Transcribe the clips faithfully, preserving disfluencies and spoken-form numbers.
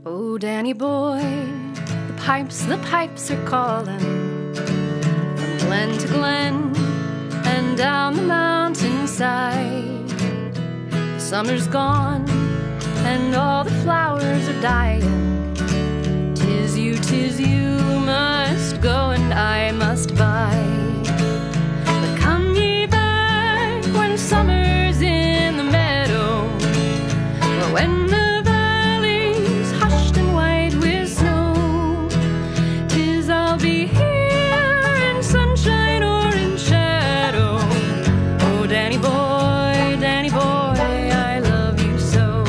Oh, Danny boy, the pipes, the pipes are calling from glen to glen and down the mountainside. The summer's gone and all the flowers are dying. Tis you, tis you must go and I must buy. But come ye back when summer's in the meadow, or when the be here in sunshine or in shadow. Oh, Danny boy, Danny boy, I love you so.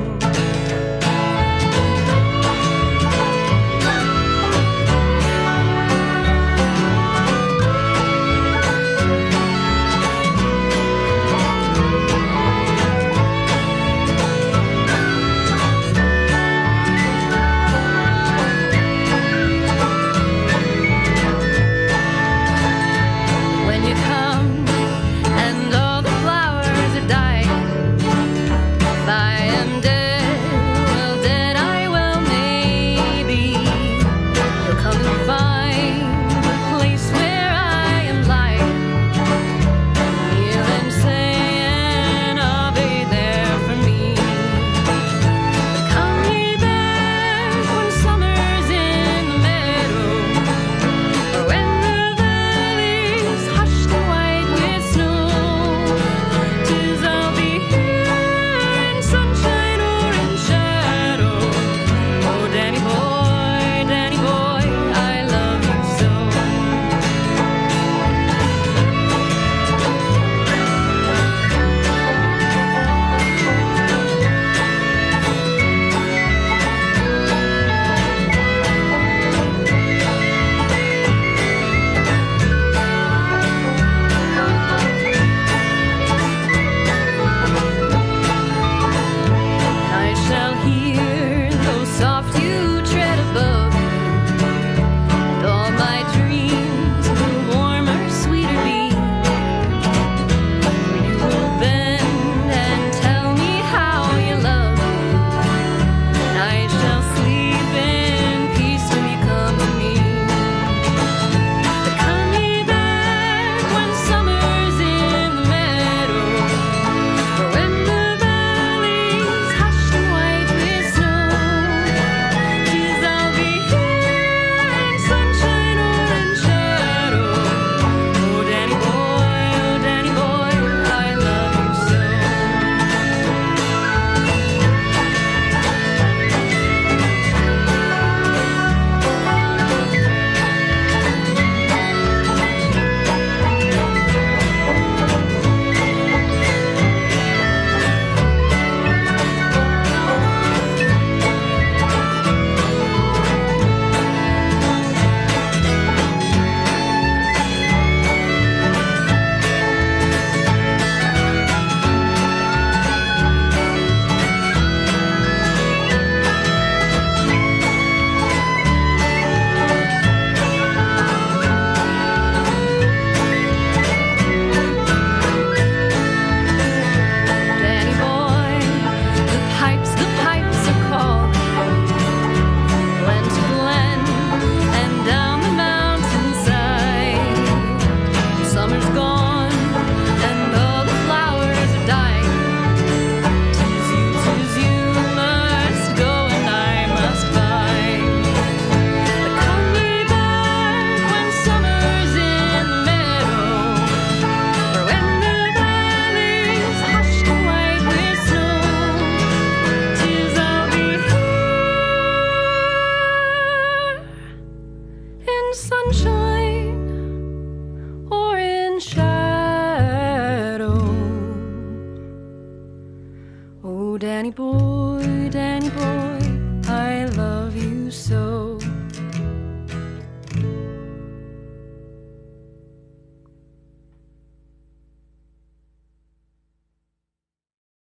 Sunshine or in shadow. Oh, Danny boy.